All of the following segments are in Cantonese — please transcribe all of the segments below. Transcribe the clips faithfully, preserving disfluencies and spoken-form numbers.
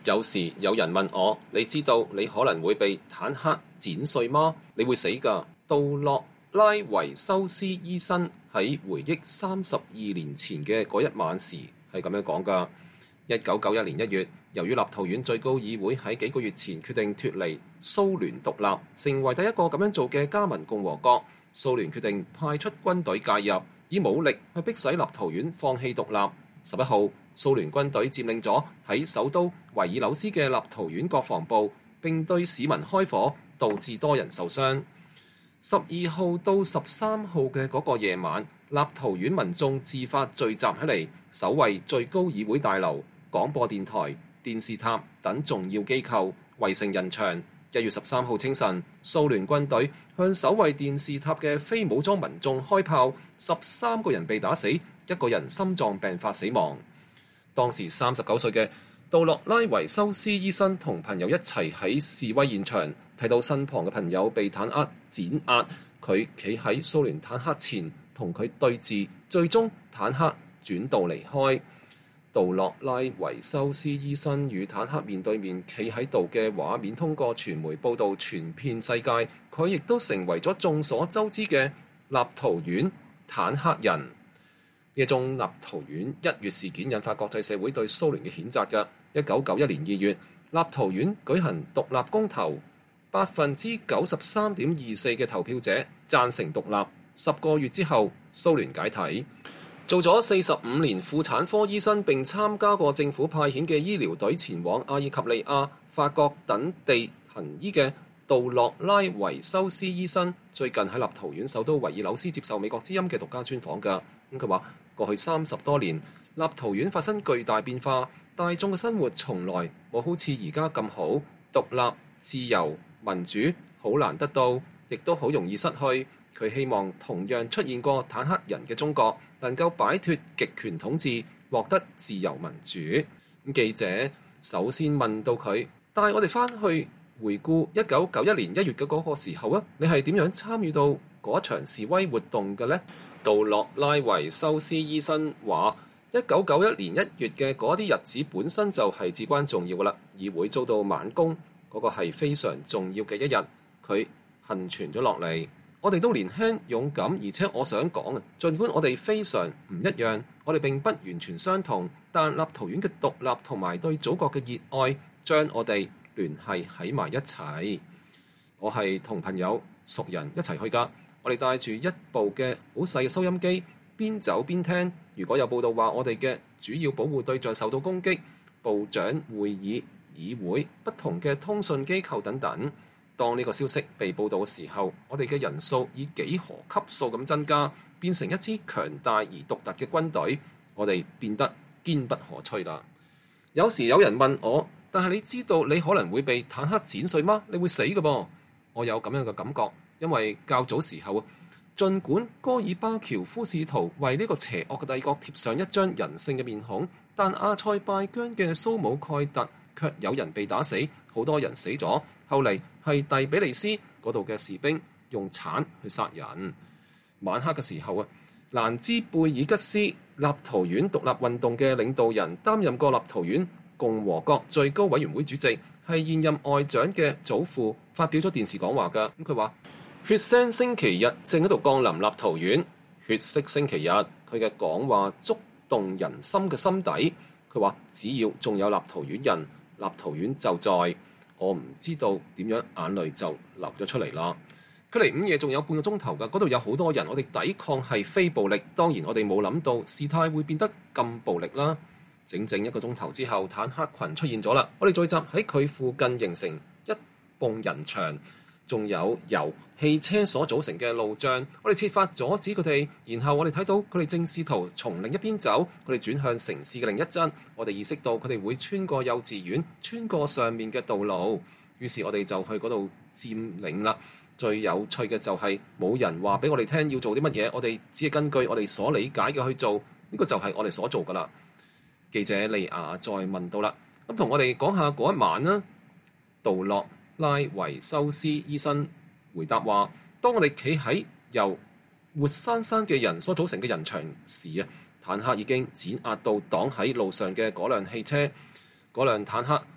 有時有人問我，你知道你可能會被坦克剪碎嗎？你會死㗎。杜洛拉維修斯醫生喺回憶三十二年前嘅嗰一晚時係咁樣講㗎。一九九一年一月，由於立陶宛最高議會喺幾個月前決定脫離蘇聯獨立，成為第一個咁樣做嘅加盟共和國，蘇聯決定派出軍隊介入，以武力去迫使立陶宛放棄獨立。十一號，蘇聯軍隊佔領咗喺首都維爾紐斯嘅立陶宛國防部，並對市民開火，導致多人受傷。十二號到十三號嘅嗰個夜晚，立陶宛民眾自發聚集起嚟，守衛最高議會大樓、廣播電台、電視塔等重要機構，圍成人牆。一月十三號清晨，蘇聯軍隊向守衛電視塔嘅非武裝民眾開炮，十三個人被打死，一個人心臟病發死亡。當時三十九歲嘅杜洛拉維修斯醫生同朋友一齊喺示威現場，睇到身旁嘅朋友被坦克碾壓，佢企喺蘇聯坦克前同佢對峙，最終坦克轉道離開。杜洛拉維修斯醫生與坦克面對面企喺度嘅畫面通過傳媒報導傳遍世界，佢亦都成為咗眾所周知嘅立陶宛坦克人。呢宗立陶宛一月事件引發國際社會對蘇聯嘅譴責嘅。一九九一年二月，立陶宛舉行獨立公投，百分之九十三點二四嘅投票者贊成獨立。十個月之後，蘇聯解體。做咗四十五年婦產科醫生並參加過政府派遣嘅醫療隊前往阿爾及利亞、法國等地行醫嘅杜洛拉維修斯醫生，最近喺立陶宛首都維爾紐斯接受美國之音嘅獨家專訪㗎。咁佢話：過去三十多年，立陶宛發生巨大變化，大眾嘅生活從來冇好似而家咁好，獨立、自由、民主好難得到，亦都好容易失去。佢希望同樣出現過坦克人嘅中國能夠擺脫極權統治，獲得自由民主。咁記者首先問到佢，帶我哋翻去回顧一九九一年一月嘅嗰個時候啊，你係點樣參與到嗰一場示威活動嘅呢？杜洛拉維修斯醫生話：一九九一年一月嘅嗰啲日子本身就係至關重要噶啦，議會遭到晚攻，嗰、那個係非常重要嘅一日，佢幸存咗落嚟。我哋都年輕勇敢，而且我想講啊，儘管我哋非常唔一樣，我哋並不完全相同，但立陶宛嘅獨立同埋對祖國嘅熱愛將我哋聯繫喺埋一齊。我係同朋友熟人一齊去㗎，我哋帶住一部嘅好細嘅收音機，邊走邊聽。如果有報道話我哋嘅主要保護對象受到攻擊，部長會議、議會、不同嘅通訊機構等等。當呢個消息被報導嘅時候，我哋嘅人數以幾何級數咁增加，變成一支強大而獨特嘅軍隊，我哋變得堅不可摧啦。有時有人問我，但係你知道你可能會被坦克剪碎嗎？你會死㗎噃。我有咁樣嘅感覺，因為較早時候，儘管戈爾巴喬夫試圖為呢個邪惡嘅帝國貼上一張人性嘅面孔，但阿塞拜疆嘅蘇姆蓋特卻有人被打死，好多人死咗。後嚟係第比利斯嗰度嘅士兵用鏟去殺人。晚黑嘅時候啊，蘭茲貝爾吉斯立陶宛獨立運動嘅領導人，擔任過立陶宛共和國最高委員會主席，係現任外長嘅祖父，發表咗電視講話㗎。咁佢話：血腥星期日正喺度降臨立陶宛，血色星期日。佢嘅講話觸動人心嘅心底。佢話：只要仲有立陶宛人，立陶宛就在。我唔知道點樣眼淚就流咗出嚟啦。距離午夜仲有半個鐘頭㗎，嗰度有好多人。我哋抵抗係非暴力，當然我哋冇諗到事態會變得咁暴力啦。整整一個鐘頭之後，坦克群出現咗啦。我哋聚集喺佢附近，形成一埲人牆，仲有由汽車所組成嘅路障。我哋設法阻止佢哋，然後我哋睇到佢哋正試圖從另一邊走，佢哋轉向城市嘅另一側。我哋意識到佢哋會穿過幼稚園，穿過上面嘅道路。於是我哋就去嗰度佔領啦。最有趣嘅就係冇人話俾我哋聽要做啲乜嘢，我哋只係根據我哋所理解嘅去做。呢個就係我哋所做噶啦。記者利亞再問到啦，咁同我哋講下嗰一晚啦。杜洛拉維修斯醫生回答話：當我哋企喺由活生生嘅人所組成嘅人牆時啊，坦克已經碾壓到擋喺路上嘅嗰輛汽車。嗰輛坦克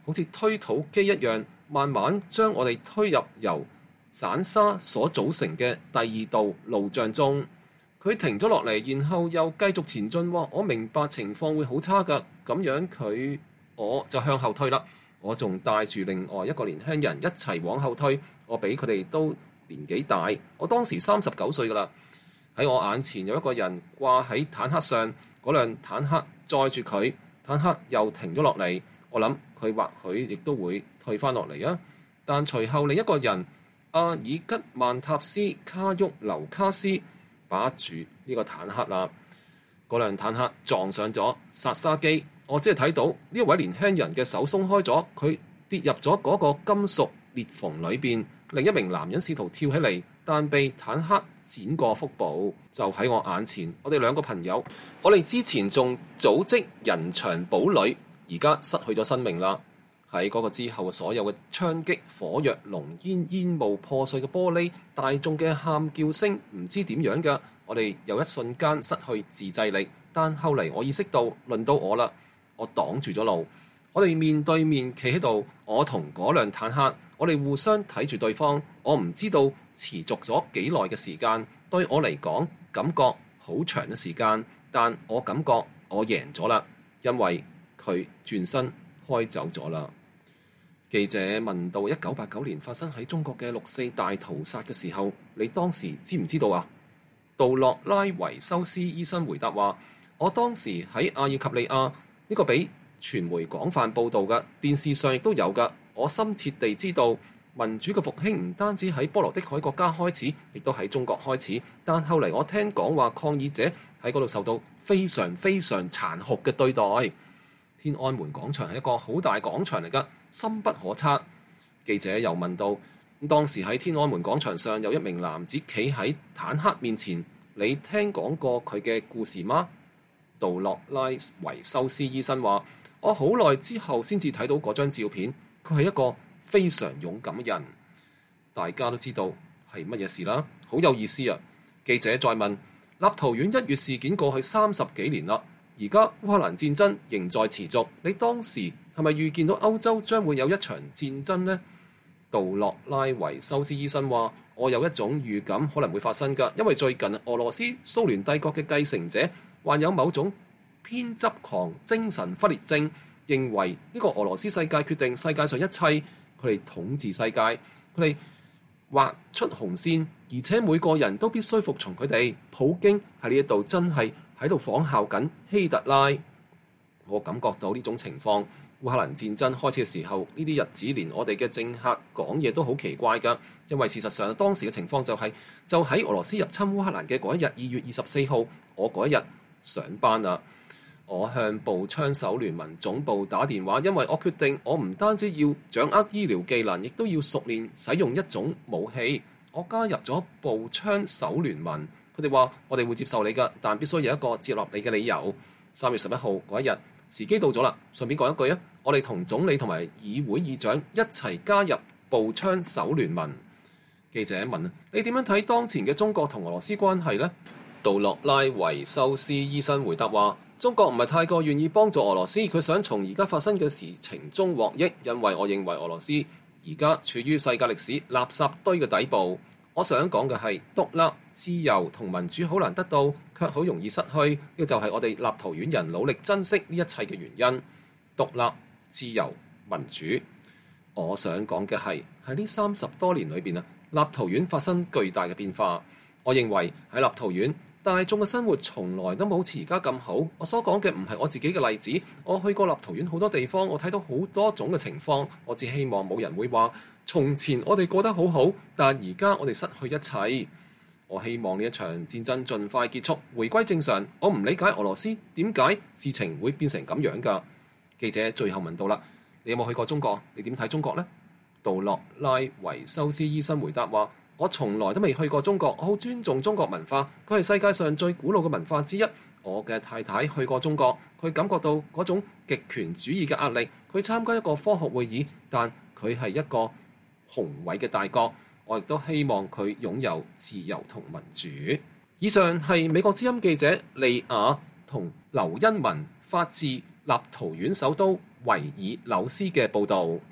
好似推土機一樣，慢慢將我哋推入由散沙所組成嘅第二道路障中。佢停咗落嚟，然後又繼續前進。我明白情況會好差㗎，咁樣佢我就向後退啦。我仲帶住另外一個年輕人一齊往後退。我比佢哋都年紀大，我當時三十九歲㗎啦。喺我眼前有一個人掛喺坦克上，嗰輛坦克載住佢，坦克又停咗落嚟。我諗佢或許亦都會退翻落嚟啊。但隨後另一個人阿爾吉曼塔斯卡沃留卡斯把住呢個坦克啦，嗰輛坦克撞上咗薩沙基。我只係睇到呢位年輕人嘅手鬆開咗，佢跌入咗嗰個金屬裂縫裏邊。另一名男人試圖跳起嚟，但被坦克剪過腹部，就喺我眼前。我哋兩個朋友，我哋之前仲組織人牆堡壘，而家失去咗生命啦。喺嗰個之後，所有嘅槍擊、火藥、濃煙、煙霧、破碎嘅玻璃、大眾嘅喊叫聲，唔知點樣㗎。我哋有一瞬間失去自制力，但後嚟我意識到，輪到我啦，我擋住咗路。我哋面對面企喺度，我同嗰輛坦克，我哋互相睇住對方。我唔知道持續咗幾耐嘅時間，對我嚟講感覺好長嘅時間，但我感覺我贏咗啦，因為佢轉身開走咗啦。記者問到一九八九年發生喺中國嘅六四大屠殺嘅時候，你當時知唔知道啊？杜洛拉維修斯醫生回答話：我當時喺阿爾及利亞，呢個俾傳媒廣泛報導嘅，電視上亦都有㗎。我深切地知道民主嘅復興唔單止喺波羅的海國家開始，亦都喺中國開始。但後嚟我聽講話抗議者喺嗰度受到非常非常殘酷嘅對待。天安門廣場係一個好大廣場嚟㗎，深不可測。記者又問到：咁當時喺天安門廣場上有一名男子企喺坦克面前，你聽講過佢嘅故事嗎？杜洛拉維修斯醫生話：我好耐之後先至睇到嗰張照片，佢係一個非常勇敢嘅人。大家都知道係乜嘢事啦，好有意思啊！記者再問：立陶宛一月事件過去三十幾年啦，而家烏克蘭戰爭仍在持續，你當時係咪預見到歐洲將會有一場戰爭呢？杜洛拉維修斯醫生話：我有一種預感可能會發生㗎，因為最近俄羅斯蘇聯帝國嘅繼承者患有某種偏執狂精神分裂症，認為呢個俄羅斯世界決定世界上一切，佢哋統治世界，佢哋畫出紅線，而且每個人都必須服從佢哋。普京喺呢一度真係喺度仿效緊希特拉。我感覺到呢種情況。烏克蘭戰爭開始嘅時候，呢啲日子連我哋嘅政客講嘢都好奇怪㗎，因為事實上當時嘅情況就係、是、就喺俄羅斯入侵烏克蘭嘅嗰一日，二月二十四號，我嗰一日上班啦。我向步槍手聯盟總部打電話，因為我決定我唔單止要掌握醫療技能，亦都要熟練使用一種武器。我加入咗步槍手聯盟，佢哋話我哋會接受你㗎，但必須有一個接納你嘅理由。三月十一號嗰一日，時機到咗啦。順便講一句啊，我哋同總理同埋議會議長一齊加入步槍手聯盟。記者問：你點樣睇當前嘅中國同俄羅斯關係呢？杜洛拉維修斯醫生回答話：中國唔係太過願意幫助俄羅斯，佢想從而家發生嘅事情中獲益，因為我認為俄羅斯而家處於世界歷史垃圾堆嘅底部。我想講嘅係獨立、自由同民主好難得到，卻好容易失去。呢個就係我哋立陶宛人努力珍惜呢一切嘅原因。獨立、自由、民主。我想講嘅係喺呢三十多年裏邊啊，立陶宛發生巨大嘅變化。我認為喺立陶宛大眾嘅生活從來都冇似而家咁好。我所講嘅唔係我自己嘅例子，我去過立陶宛好多地方，我睇到好多種嘅情況。我只希望冇人會話從前我哋過得好好，但而家我哋失去一切。我希望呢一場戰爭盡快結束，回歸正常。我唔理解俄羅斯點解事情會變成咁樣㗎。記者最後問到啦：你有冇去過中國？你點睇中國呢？杜洛拉維修斯醫生回答話：我從來都未去過中國，我好尊重中國文化，佢係世界上最古老嘅文化之一。我嘅太太去過中國，佢感覺到嗰種極權主義嘅壓力。佢參加一個科學會議，但佢係一個宏偉嘅大國。我亦都希望佢擁有自由同民主。以上係美國之音記者利亞同劉恩文發自立陶宛首都維爾紐斯嘅報導。